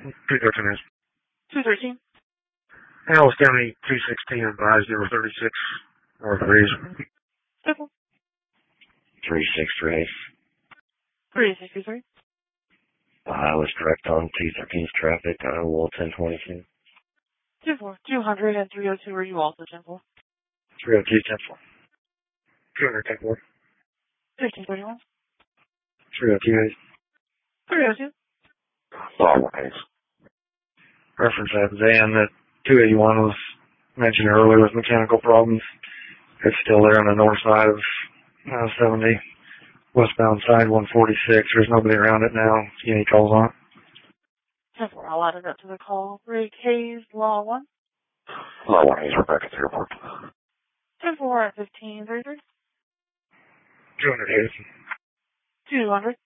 213 is. 213. Alice County 216 advised there were 36 north of Reeves. Simple. 363. 363. I was correct on 213's traffic, Wall 1022. 2-4. 200 and 302 are you also 10-4? 302 10-4. 200 10-4. 1531. 302 302. Longways. reference that van that 281 was mentioned earlier with mechanical problems. It's still there on the north side of 70, westbound side 146. There's nobody around it now. See any calls on it? 10-4. I'll add it up to the call. Rick Hayes, Law 1. Longways, we're back at the airport. 10-4 at 1533. 200 Hayes. 200.